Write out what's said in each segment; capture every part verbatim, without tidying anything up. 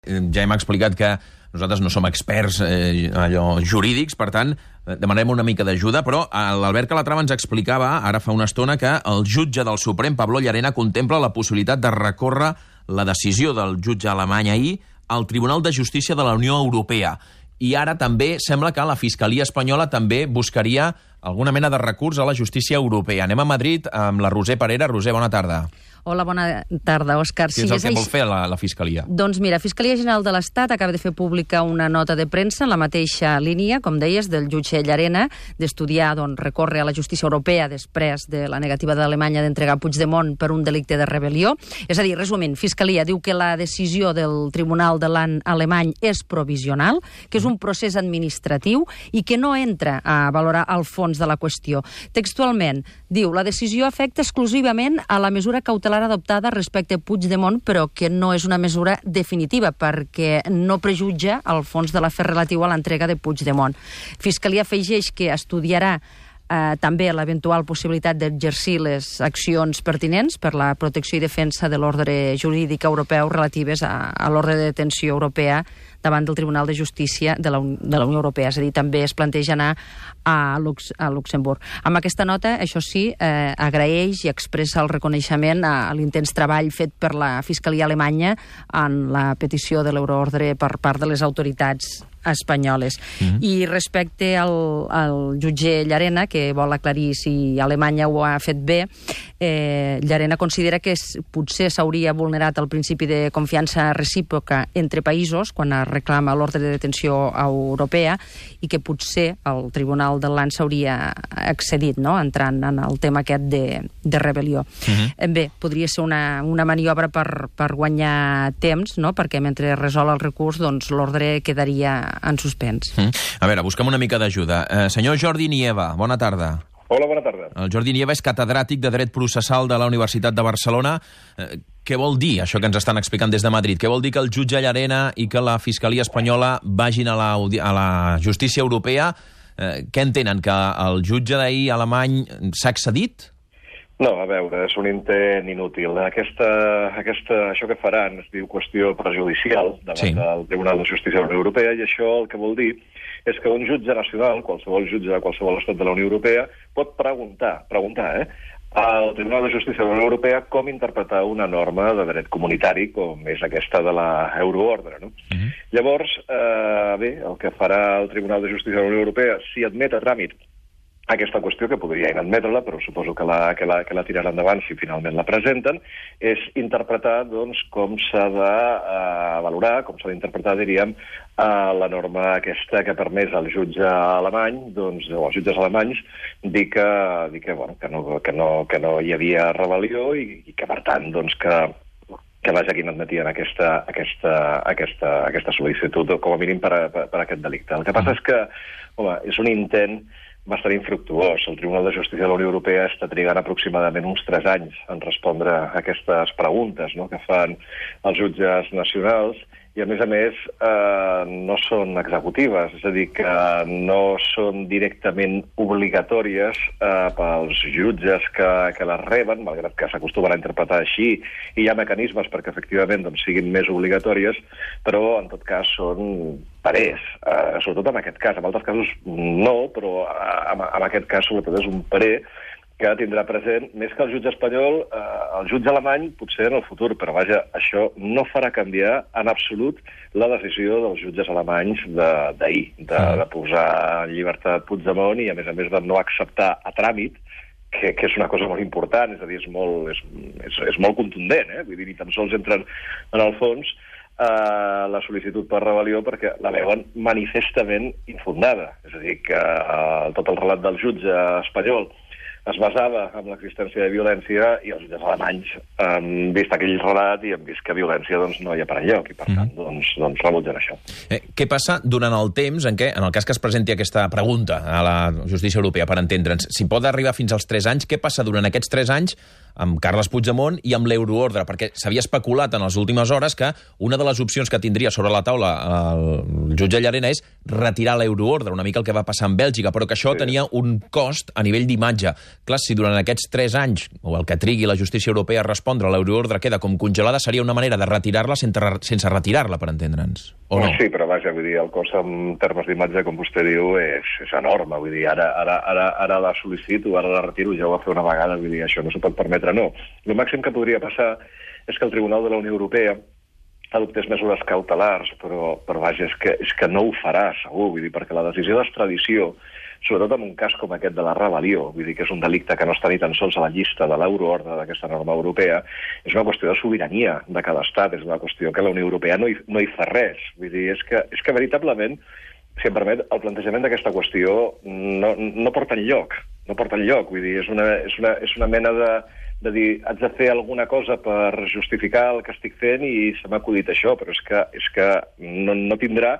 Ja hem explicat que nosaltres no som experts eh, allò jurídics, per tant, demanarem una mica d'ajuda, però l'Albert Calatrava ens explicava ara fa una estona que el jutge del Suprem, Pablo Llarena, contempla la possibilitat de recórrer la decisió del jutge alemany ahir al Tribunal de Justícia de la Unió Europea. I ara també sembla que la Fiscalia espanyola també buscaria alguna mena de recurs a la justícia europea. Anem a Madrid amb la Roser Parera. Roser, bona tarda. Hola, bona tarda, Òscar. Què és el que vol fer la, la Fiscalia? Doncs mira, Fiscalia General de l'Estat acaba de fer pública una nota de premsa en la mateixa línia, com deies, del jutge Llarena, d'estudiar, doncs, recórrer a la justícia europea després de la negativa d'Alemanya d'entregar Puigdemont per un delicte de rebel·lió. És a dir, resumint, Fiscalia diu que la decisió del Tribunal de l'An alemany és provisional, que és un procés administratiu i que no entra a valorar el fons de la qüestió. Textualment, diu, la decisió afecta exclusivament a la mesura cautelar adoptada respecte a Puigdemont, però que no és una mesura definitiva perquè no prejutja el fons de l'afer relatiu a l'entrega de Puigdemont. Fiscalia afegeix que estudiarà eh, també l'eventual possibilitat d'exercir les accions pertinents per la protecció i defensa de l'ordre jurídic europeu relatives a, a l'ordre de detenció europea davant del Tribunal de Justícia de la, de la Unió Europea. És a dir, també es planteja anar a, Lux, a Luxemburg. Amb aquesta nota, això sí, eh, agraeix i expressa el reconeixement a, a l'intens treball fet per la Fiscalia alemanya en la petició de l'euroordre per part de les autoritats espanyoles. Mm-hmm. I respecte al, al jutge Llarena, que vol aclarir si Alemanya ho ha fet bé, eh, Llarena considera que es, potser s'hauria vulnerat el principi de confiança recíproca entre països quan es reclama l'ordre de detenció europea i que potser el Tribunal de l'An s'hauria accedit, no?, entrant en el tema aquest de, de rebel·lió. Mm-hmm. Bé, podria ser una, una maniobra per, per guanyar temps, no?, perquè mentre resol el recurs, doncs l'ordre quedaria en suspens. Mm. A veure, busquem una mica d'ajuda. Eh, senyor Jordi Nieva, bona tarda. Hola, bona tarda. El Jordi Nieva és catedràtic de Dret Processal de la Universitat de Barcelona. Eh, què vol dir això que ens estan explicant des de Madrid? Què vol dir que el jutge Llarena i que la Fiscalia espanyola vagin a la, a la justícia europea? Eh, què entenen? Que el jutge d'ahir alemany s'ha excedit? No, a veure, és un intent inútil. Aquesta, aquesta, això que faran es diu qüestió prejudicial davant sí. del Tribunal de Justícia de la Unió Europea, i això el que vol dir és que un jutge nacional, qualsevol jutge de qualsevol estat de la Unió Europea, pot preguntar, preguntar, eh, al Tribunal de Justícia de la Unió Europea com interpretar una norma de dret comunitari com és aquesta de la euroordre, no? Uh-huh. Llavors, eh, bé, el que farà el Tribunal de Justícia de la Unió Europea, si admet a tràmit aquesta qüestió, que podria inadmetre-la, però suposo que la, que, la, que la tirarà endavant si finalment la presenten, és interpretar, doncs, com s'ha de uh, valorar, com s'ha d'interpretar, diríem, uh, la norma aquesta que ha permès al jutge alemany, doncs, o als jutges alemanys, dir que, dir que, bueno, que, no, que, no, que no hi havia rebel·lió i, i que, per tant, doncs, que que vaja, qui n'admetien aquesta, aquesta, aquesta, aquesta sol·licitud, com a mínim per, a, per, per aquest delicte. El que passa és que, home, és un intent bastant infructuós. El Tribunal de Justícia de la Unió Europea està trigant aproximadament uns tres anys en respondre a aquestes preguntes, no?, que fan els jutges nacionals, i a més a més eh, no són executives, és a dir, que no són directament obligatòries eh, pels jutges que, que les reben, malgrat que s'acostumen a interpretar així, i hi ha mecanismes perquè efectivament doncs, siguin més obligatòries, però en tot cas són parers, eh, sobretot en aquest cas. En altres casos no, però en, en aquest cas sobretot és un parer que tindrà present, més que el jutge espanyol, eh, el jutge alemany potser en el futur, però vaja, això no farà canviar en absolut la decisió dels jutges alemanys d'ahir, de, de, de posar en llibertat Puigdemont i, a més a més, de no acceptar a tràmit, que, que és una cosa molt important, és a dir, és molt, és, és, és molt contundent, eh? Vull dir, ni tan sols entren en el fons, Uh, la sol·licitud per rebel·lió perquè la veuen manifestament infundada. És a dir, que uh, tot el relat del jutge espanyol es basava en l'existència de violència i els jutges alemanys han vist aquell relat i han vist que violència doncs, no hi ha per enlloc i, per tant, doncs, doncs rebutgen això. Eh, què passa durant el temps en què, en el cas que es presenti aquesta pregunta a la justícia europea, per entendre'ns, si pot arribar fins als tres anys, què passa durant aquests tres anys amb Carles Puigdemont i amb l'euroordre, perquè s'havia especulat en les últimes hores que una de les opcions que tindria sobre la taula el jutge Llarena és retirar l'euroordre, una mica el que va passar amb Bèlgica, però que això sí. tenia un cost a nivell d'imatge. Clar, si durant aquests tres anys, o el que trigui la justícia europea a respondre, l'euroordre queda com congelada, seria una manera de retirar-la sense, sense retirar-la, per entendre'ns, o no? Sí, però vaja, vull dir, el cost en termes d'imatge, com vostè diu, és, és enorme. Vull dir, ara, ara, ara, ara la sol·licito, ara la retiro, ja ho va fer una vegada, vull dir, això no s'ho pot permetre, no. El màxim que podria passar és que el Tribunal de la Unió Europea adoptés mesures cautelars, però, però vaja, és que, és que no ho farà, segur, vull dir, perquè la decisió d'extradició, sobretot en un cas com aquest de la rebel·lió, vull dir que és un delicte que no està ni tan sols a la llista de l'euroordre d'aquesta norma europea, és una qüestió de sobirania de cada estat, és una qüestió que la Unió Europea no hi, no hi fa res. Vull dir, és que, és que veritablement, si em permet, el plantejament d'aquesta qüestió no, no porta enlloc, no porta enlloc, vull dir, és una, és una, és una mena de, de dir, haig de fer alguna cosa per justificar el que estic fent i se m'ha acudit això, però és que, és que no, no tindrà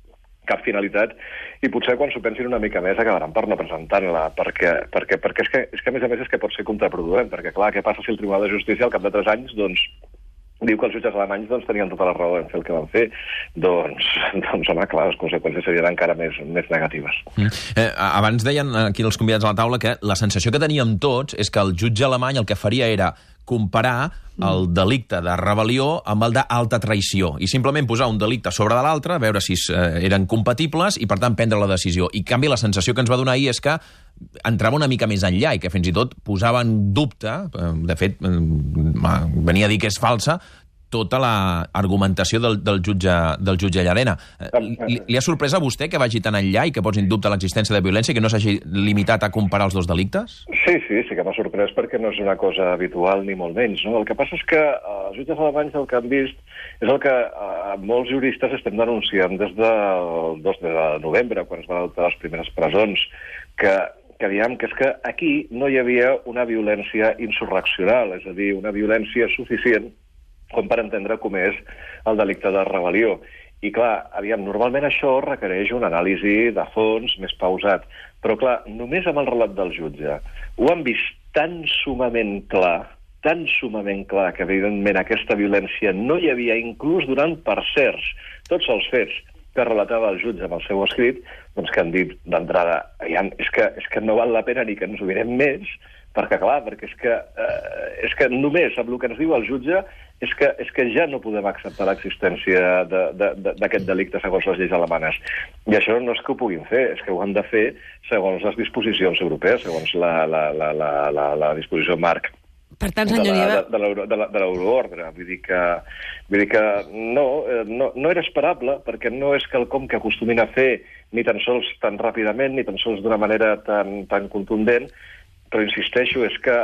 cap finalitat i potser quan s'ho pensin una mica més acabaran per no presentar-la, perquè, perquè, perquè és, que, és que a més a més és que pot ser contraproduent, perquè clar, què passa si el Tribunal de Justícia al cap de tres anys doncs diu que els jutges alemanys doncs, tenien tota la raó en fer el que van fer, doncs, doncs home, clar, les conseqüències serien encara més, més negatives. Mm. Eh, abans deien aquí els convidats a la taula que la sensació que teníem tots és que el jutge alemany el que faria era comparar el delicte de rebel·lió amb el d'alta traïció i simplement posar un delicte sobre de l'altre, veure si eh, eren compatibles i, per tant, prendre la decisió. I, en canvi, la sensació que ens va donar ahir és que entrava una mica més enllà i que fins i tot posava en dubte, eh, de fet, eh, venia a dir que és falsa, tota l'argumentació del, del, jutge, del jutge Llarena. Li, li ha sorprès a vostè que vagi tan enllà i que posi en dubte l'existència de violència i que no s'hagi limitat a comparar els dos delictes? Sí, sí, sí que m'ha sorprès perquè no és una cosa habitual ni molt menys. No? El que passa és que els jutges alemanys el que han vist és el que eh, molts juristes estem denunciant des del dos de novembre, quan es van adoptar les primeres presons, que que diem que és que aquí no hi havia una violència insurreccional, és a dir, una violència suficient com per entendre com és el delicte de rebel·lió. I clar, aviam, normalment això requereix una anàlisi de fons més pausat, però clar, només amb el relat del jutge ho han vist tan sumament clar, tan sumament clar que evidentment aquesta violència no hi havia, inclús donant per certs tots els fets que relatava el jutge amb el seu escrit, doncs que han dit d'entrada, és que, és que no val la pena ni que ens ho mirem més, perquè clar, perquè és que, eh, és que només amb el que ens diu el jutge és que, és que ja no podem acceptar l'existència d'aquest delicte segons les lleis alemanes. I això no és que ho puguin fer, és que ho han de fer segons les disposicions europees, segons la, la, la, la, la, la disposició marc. Per tant, senyor Nieva... De, de, de, de l'euroordre. Vull dir que, vull dir que no, no, no era esperable, perquè no és quelcom que acostumin a fer ni tan sols tan ràpidament, ni tan sols d'una manera tan, tan contundent, però insisteixo, és que,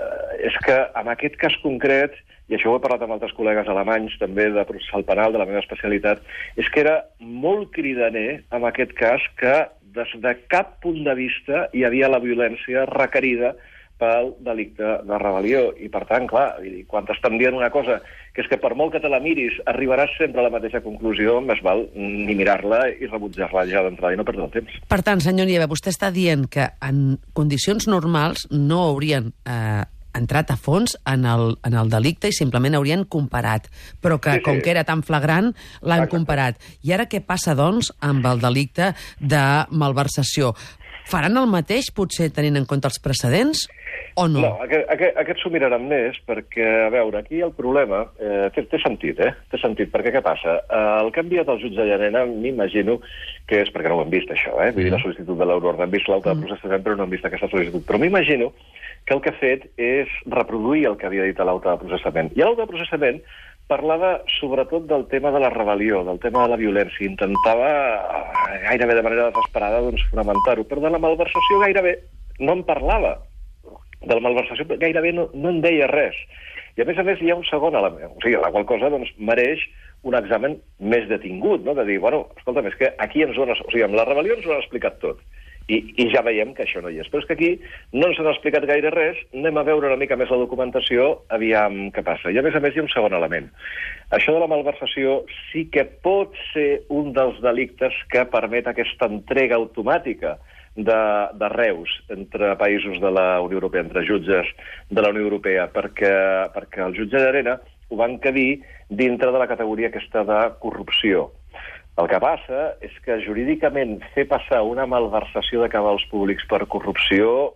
és que en aquest cas concret, i això ho he parlat amb altres col·legues alemanys, també de processal penal, de la meva especialitat, és que era molt cridaner, en aquest cas, que des de cap punt de vista hi havia la violència requerida pel delicte de rebel·lió. I, per tant, clar, quan t'estan dient una cosa que és que per molt que te la miris arribaràs sempre a la mateixa conclusió, més val ni mirar-la i rebutjar-la ja d'entrada i no perdre el temps. Per tant, senyor Nieva, vostè està dient que en condicions normals no haurien eh, entrat a fons en el, en el delicte i simplement haurien comparat, però que, sí, sí. com que era tan flagrant, l'han comparat. I ara què passa, doncs, amb el delicte de malversació? Faran el mateix, potser, tenint en compte els precedents? O no? No, aquest, aquest, aquest s'ho miraran més, perquè, a veure, aquí el problema eh, té, té sentit, eh? Té sentit, perquè què passa? Eh, el que ha enviat el jutge Llarena, m'imagino que és perquè no ho hem vist, això, eh? Vull dir, la sol·licitud de l'euroordre, hem vist l'auto de processament, però no hem vist aquesta sol·licitud. Però m'imagino que el que ha fet és reproduir el que havia dit a l'auto de processament. I l'auto de processament parlava sobretot del tema de la rebel·lió, del tema de la violència. Intentava, gairebé de manera desesperada, doncs, fonamentar-ho. Però de la malversació gairebé no en parlava. De la malversació gairebé no, no en deia res. I a més a més hi ha un segon element, o sigui, la qual cosa doncs, mereix un examen més detingut, no? De dir, bueno, escolta'm, és que aquí ens ho han, o sigui, amb la rebel·lió ens ho han explicat tot. I, I ja veiem que això no hi és. Però és que aquí no ens han explicat gaire res, anem a veure una mica més la documentació, aviam què passa. I a més a més hi ha un segon element. Això de la malversació sí que pot ser un dels delictes que permet aquesta entrega automàtica de, de reus entre països de la Unió Europea, entre jutges de la Unió Europea, perquè, perquè el jutge Llarena ho va encadir dintre de la categoria aquesta de corrupció. El que passa és que jurídicament fer passar una malversació de cabals públics per corrupció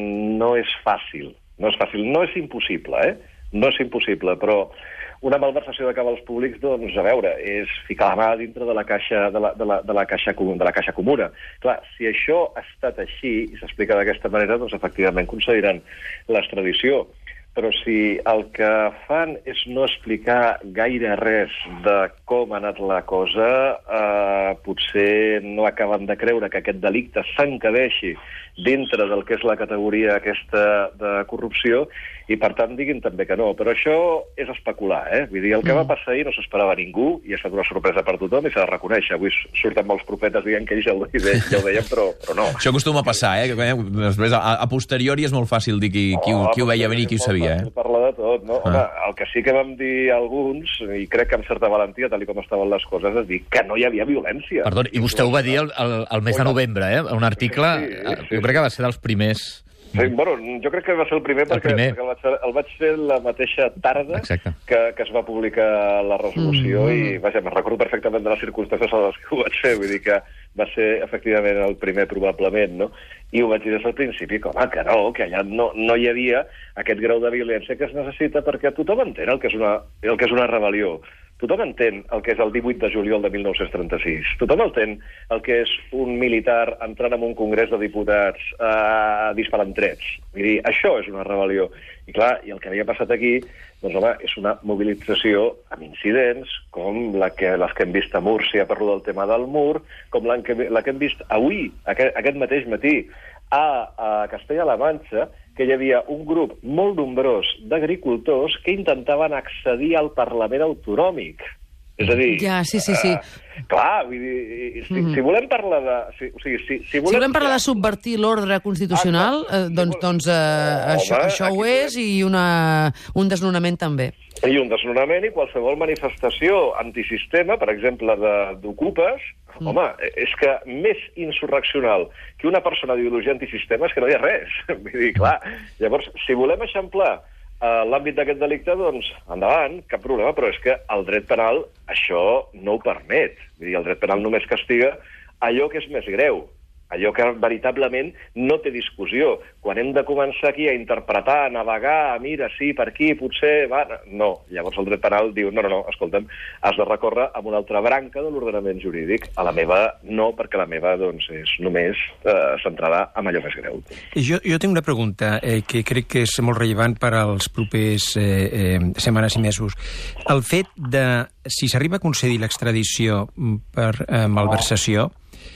no és fàcil. No és fàcil, no és impossible, eh? No és impossible, però una malversació de cabals públics, doncs, a veure, és ficar la mà dintre de la caixa, de la, de la, de la caixa, de la caixa comuna. Clar, si això ha estat així, i s'explica d'aquesta manera, doncs efectivament concediran l'extradició. Però si el que fan és no explicar gaire res de com ha anat la cosa, eh, potser no acaben de creure que aquest delicte s'encabeixi dintre del que és la categoria aquesta de corrupció, i per tant diguin també que no. Però això és especular, eh? Vull dir, el que va passar ahir no s'esperava ningú, i ha estat una sorpresa per tothom, i s'ha de reconèixer. Avui surten molts profetes dient que ells ja ho deien, ja ho deien però, però no. Això acostuma a passar, eh? Després, a, a posteriori és molt fàcil dir qui, qui, oh, qui ho veia venir i qui ho sabia, eh? Parla de tot, no? Ah. Home, el que sí que vam dir alguns, i crec que amb certa valentia, tal com estaven les coses, és dir que no hi havia violència. Perdó, i vostè ho va dir el, el, el mes de novembre, eh? Un article, sí, sí, sí. Jo crec que va ser dels primers. Sí, bueno, jo crec que va ser el primer, el perquè, primer. perquè el, vaig fer, el vaig fer la mateixa tarda que, que es va publicar la resolució, mm-hmm. i vaja, me'n recordo perfectament de les circumstàncies a les que ho vaig fer, vull dir que va ser efectivament el primer probablement, no? I ho vaig dir des del principi, com ah, que no, que allà no, no hi havia aquest grau de violència que es necessita, perquè tothom entén el que és una, el que és una rebel·lió. Tothom entén el que és el divuit de juliol de mil nou-cents trenta-sis. Tothom entén el que és un militar entrant en un congrés de diputats eh, disparant trets. Vull dir, això és una rebel·lió. I clar, i el que havia passat aquí, doncs home, és una mobilització amb incidents, com la que, les que hem vist a Múrcia per lo del tema del mur, com la que, la que hem vist avui, aquest, aquest mateix matí, a, a Castella-La Manxa, que hi havia un grup molt nombrós d'agricultors que intentaven accedir al Parlament Autonòmic. És a dir... Ja, sí, sí, sí. Uh, clar, vull dir, si, mm. si volem parlar de... Si, o sigui, si, si, volem... si volem parlar de subvertir l'ordre constitucional, ah, eh, doncs, doncs eh, home, això, això ho és, i una, un desnonament també. I un desnonament i qualsevol manifestació antisistema, per exemple, d'ocupes, mm. home, és que més insurreccional que una persona d'ideologia antisistema és que no hi ha res. Vull dir, clar, llavors, si volem eixamplar uh, l'àmbit d'aquest delicte, doncs, endavant, cap problema, però és que el dret penal això no ho permet. Vull dir, el dret penal només castiga allò que és més greu, allò que veritablement no té discussió. Quan hem de començar aquí a interpretar, a navegar, a mira, sí, per aquí, potser... Va, no, llavors el dret penal diu, no, no, no, escolta'm, has de recórrer a una altra branca de l'ordenament jurídic. A la meva no, perquè la meva doncs, és només eh, centrada en allò més greu. Jo, jo tinc una pregunta eh, que crec que és molt rellevant per als propers eh, eh, setmanes i mesos. El fet de, si s'arriba a concedir l'extradició per eh, malversació,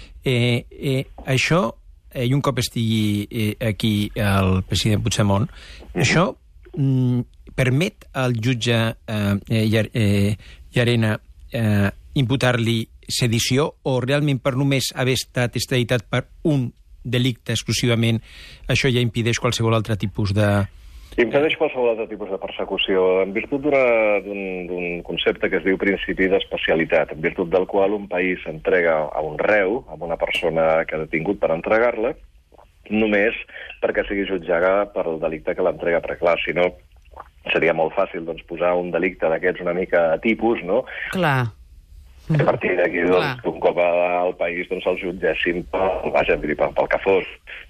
Eh, eh, això, eh, i un cop estigui eh, aquí el president Puigdemont, mm-hmm. això mm, permet al jutge eh, eh, Llarena eh, imputar-li sedició, o realment per només haver estat extraditat per un delicte exclusivament, això ja impedeix qualsevol altre tipus de... Impedeix qualsevol altre tipus de persecució, en virtut d'un concepte que es diu principi d'especialitat, en virtut del qual un país entrega a un reu, a una persona que ha detingut per entregar-la, només perquè sigui jutjada per el delicte que l'entrega, perquè clar, si no seria molt fàcil doncs, posar un delicte d'aquests una mica a tipus, no? Clar. A partir d'aquí, doncs, un cop al país doncs, el jutgessin pel, vaja, pel que fos.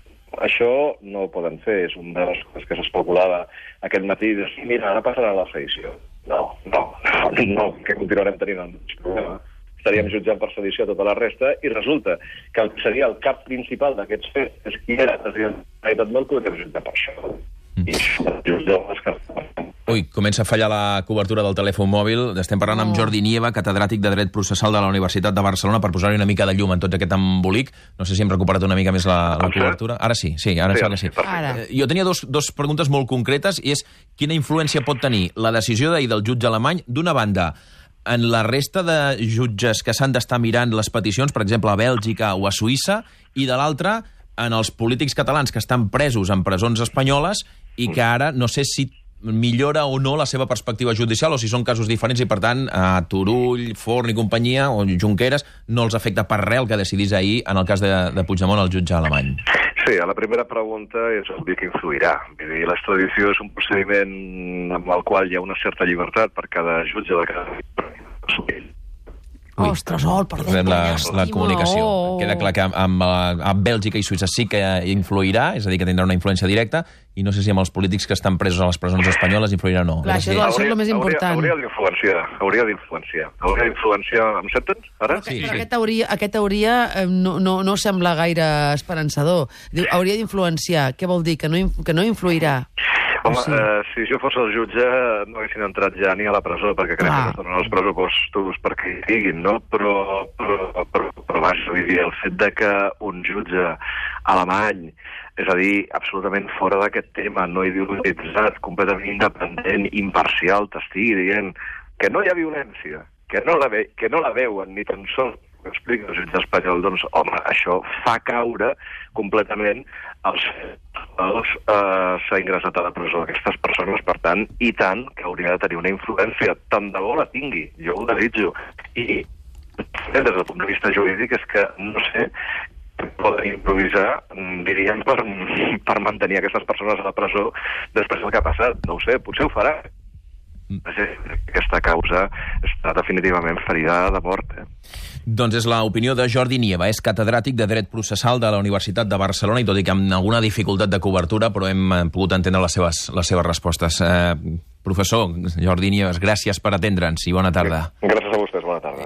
Això no ho poden fer, és una de les coses que s'especulava aquest matí, de dir, mira, ara passarà la sedició. No, no, no, no, que continuarem tenint el mateix problema. Estaríem jutjant per sedició tota la resta, i resulta que el que seria el cap principal d'aquests fets és qui era president de la Generalitat, no el podem jutjar per això. I això és que... Ui, comença a fallar la cobertura del telèfon mòbil. Estem parlant oh. amb Jordi Nieva, catedràtic de Dret Processal de la Universitat de Barcelona, per posar-hi una mica de llum en tot aquest embolic. No sé si hem recuperat una mica més la, la cobertura. Ara sí, sí, ara sí, sí. Ara. Eh, jo tenia dos, dos preguntes molt concretes, i és quina influència pot tenir la decisió d'ahir del jutge alemany, d'una banda, en la resta de jutges que s'han d'estar mirant les peticions, per exemple, a Bèlgica o a Suïssa, i de l'altra, en els polítics catalans que estan presos en presons espanyoles i que ara no sé si millora o no la seva perspectiva judicial, o si són casos diferents i, per tant, a Turull, Forn i companyia, o Junqueras, no els afecta per res el que decidís ahir en el cas de, de Puigdemont al jutge alemany. Sí, a la primera pregunta és obvi que influirà. Vull dir, l'extradició és un procediment amb el qual hi ha una certa llibertat per cada jutge de cada... Ui. Ostres, oh, perdó. La, la comunicació. Oh. Queda clar que amb, amb, amb Bèlgica i Suïssa sí que influirà, és a dir, que tindrà una influència directa, i no sé si amb els polítics que estan presos a les presons espanyoles influirà o no. Clar, això és el més important. Hauria d'influenciar, hauria d'influenciar. Hauria d'influenciar, em senten, ara? Però, sí, però sí. Aquest hauria, aquest hauria no, no, no sembla gaire esperançador. Diu, hauria d'influenciar. Què vol dir? Que no, que no influirà? Home, sí. eh, si jo fos el jutge no haguessin entrat ja ni a la presó, perquè crec ah. que no donen els pressupostos perquè hi diguin, no? Però, però, però, però vaja, vull dir, el fet de que un jutge alemany, és a dir, absolutament fora d'aquest tema, no ideologitzat, completament independent, imparcial, t'estigui dient que no hi ha violència, que no la, ve, que no la veuen ni tan sols, que explica el jutge espanyol, doncs, home, això fa caure completament els els eh, s'ha ingressat a la presó aquestes persones, per tant, i tant que hauria de tenir una influència, tant de bo la tingui, jo ho desitjo. I des del punt de vista jurídic és que, no sé, poden improvisar, diríem, per, per mantenir aquestes persones a la presó després del que ha passat. No ho sé, potser ho farà. Aquesta causa està definitivament ferida de mort. Eh? Doncs és l'opinió de Jordi Nieva, és catedràtic de Dret Processal de la Universitat de Barcelona, i tot i que amb alguna dificultat de cobertura, però hem pogut entendre les seves, les seves respostes. Eh, professor Jordi Nieves, gràcies per atendre'ns i bona tarda. Gràcies a vostès, bona tarda.